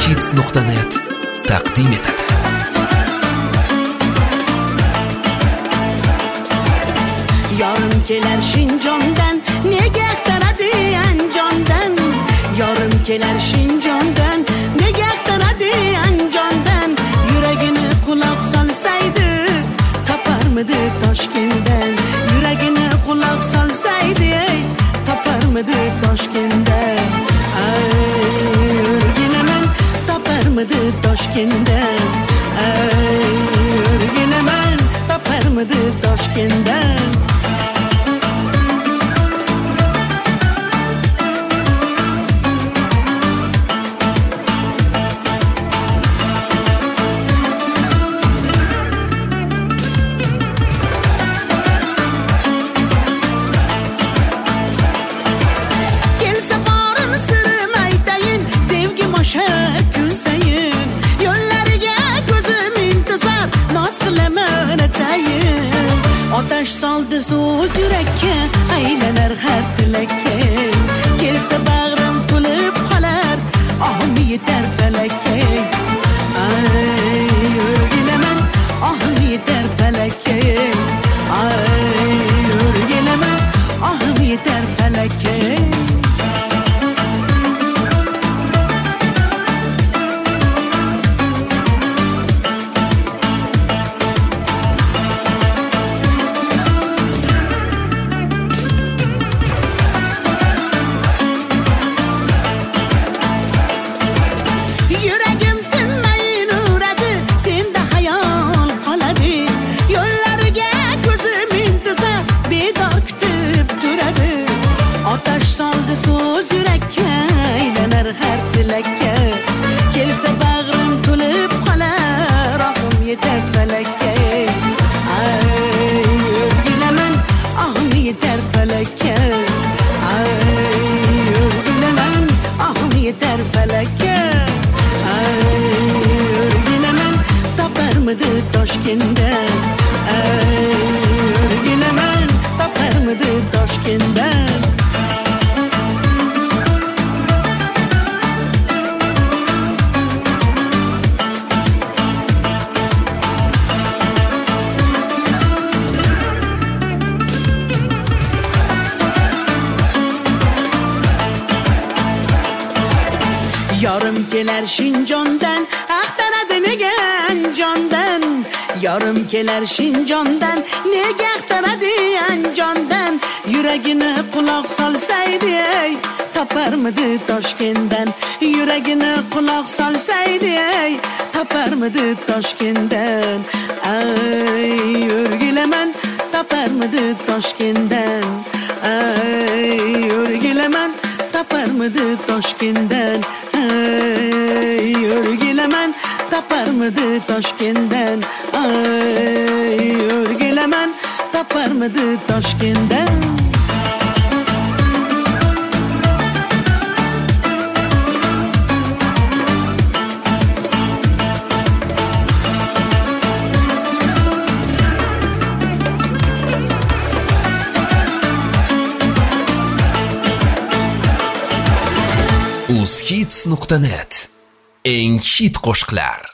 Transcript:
uzhits.net taqdim etadi. Yarım keler Şinjondan, nega axtaradi Anjondan. Yarım keler Şinjondan, nega axtaradi Anjondan. Yuragini quloq solsaydi, toparmidi Toshkentdan. Yuragini quloq solsaydi, toparmidi Toshkentdan. Yuraginaman, toparmidi Toshkentdan. Yuraginaman, toparmidi Toshkentdan. Otash soldi so'z yurakka, aylanar har tilakka. Kelsa bag'rim to'lib qolar, ohim yetar falakka. Yurginaman, ohim yetar falakka. Yurginaman, ohim yetar falakka. Otash soldi so'z yurakka, aylanar har tilakka. Kelsa bag'rim to'lib qolar, ohim yetar falakka. Yurginaman, ohim yetar falakka. Yurginaman, ohim yetar falakka. Yurginaman, toparmidi Toshkentdan. Yurginaman, toparmidi Toshkentdan. Yarım keler Şinjondan, axtaradi nega Anjondan. Yarım keler Şinjondan, nega axtaradi Anjondan. Yuragini quloq solsaydi, toparmidi Toshkentdan. Yuragini quloq solsaydi, toparmidi Toshkentdan. Yurgilaman, toparmidi Toshkentdan. Yurgilaman, toparmidi Toshkentdan. Yurgilaman, toparmidi Toshkentdan. Yurgilaman, toparmidi Toshkentdan. uzhits.net eng hit qo'shiqlar.